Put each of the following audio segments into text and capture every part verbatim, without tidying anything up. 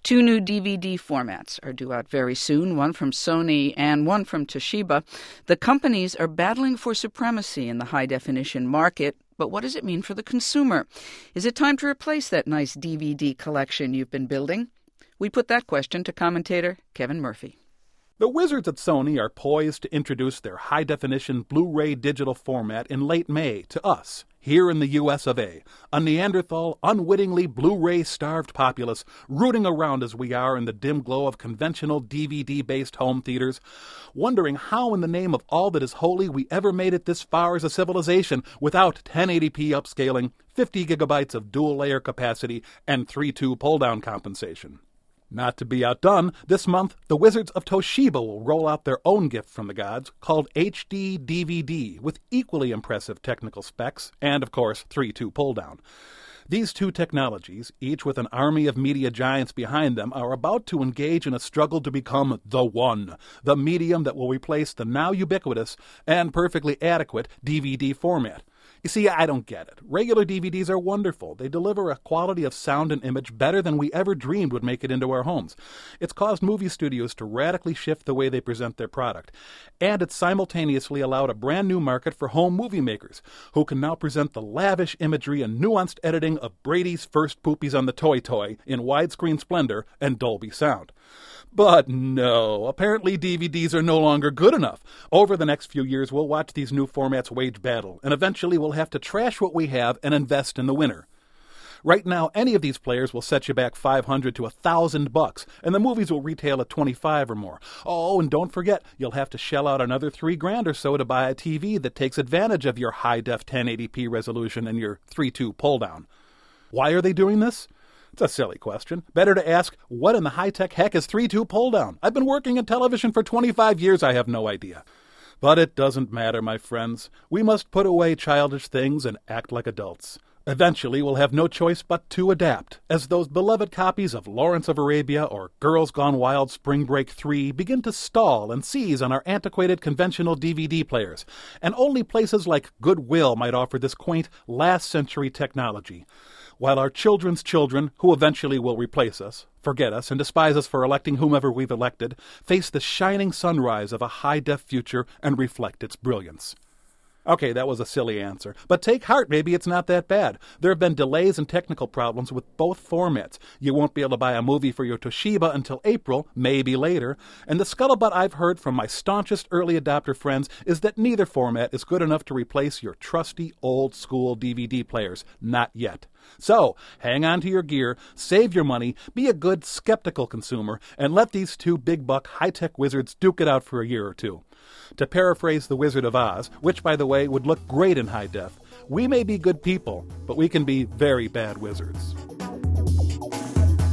Two new D V D formats are due out very soon, one from Sony and one from Toshiba. The companies are battling for supremacy in the high-definition market, but what does it mean for the consumer? Is it time to replace that nice D V D collection you've been building? We put that question to commentator Kevin Murphy. The wizards at Sony are poised to introduce their high-definition Blu-ray digital format in late May to us, here in the U S of A, a Neanderthal, unwittingly Blu-ray-starved populace rooting around as we are in the dim glow of conventional D V D-based home theaters, wondering how in the name of all that is holy we ever made it this far as a civilization without ten eighty p upscaling, fifty gigabytes of dual-layer capacity, and three two pull-down compensation. Not to be outdone, this month, the Wizards of Toshiba will roll out their own gift from the gods called H D D V D with equally impressive technical specs and, of course, three two pull-down. These two technologies, each with an army of media giants behind them, are about to engage in a struggle to become the one, the medium that will replace the now ubiquitous and perfectly adequate D V D format. You see, I don't get it. Regular D V Ds are wonderful. They deliver a quality of sound and image better than we ever dreamed would make it into our homes. It's caused movie studios to radically shift the way they present their product. And it's simultaneously allowed a brand new market for home movie makers, who can now present the lavish imagery and nuanced editing of Brady's First Poopies on the Toy Toy in widescreen splendor and Dolby sound. But no, apparently D V Ds are no longer good enough. Over the next few years, we'll watch these new formats wage battle, and eventually we'll have to trash what we have and invest in the winner. Right now, any of these players will set you back five hundred to one thousand bucks, and the movies will retail at twenty-five or more. Oh, and don't forget, you'll have to shell out another three grand or so to buy a T V that takes advantage of your high-def ten eighty p resolution and your three two pull-down. Why are they doing this? It's a silly question. Better to ask, what in the high-tech heck is three two pull-down? I've been working in television for twenty-five years, I have no idea. But it doesn't matter, my friends. We must put away childish things and act like adults. Eventually, we'll have no choice but to adapt, as those beloved copies of Lawrence of Arabia or Girls Gone Wild Spring Break three begin to stall and seize on our antiquated conventional D V D players, and only places like Goodwill might offer this quaint last-century technology, while our children's children, who eventually will replace us, forget us, and despise us for electing whomever we've elected, face the shining sunrise of a high-def future and reflect its brilliance. Okay, that was a silly answer. But take heart, maybe it's not that bad. There have been delays and technical problems with both formats. You won't be able to buy a movie for your Toshiba until April, maybe later. And the scuttlebutt I've heard from my staunchest early adopter friends is that neither format is good enough to replace your trusty old-school D V D players. Not yet. So, hang on to your gear, save your money, be a good, skeptical consumer, and let these two big-buck, high-tech wizards duke it out for a year or two. To paraphrase The Wizard of Oz, which, by the way, would look great in high def, we may be good people, but we can be very bad wizards.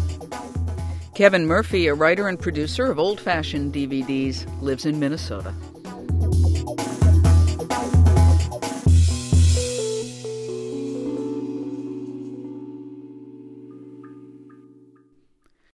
Kevin Murphy, a writer and producer of old-fashioned D V Ds, lives in Minnesota.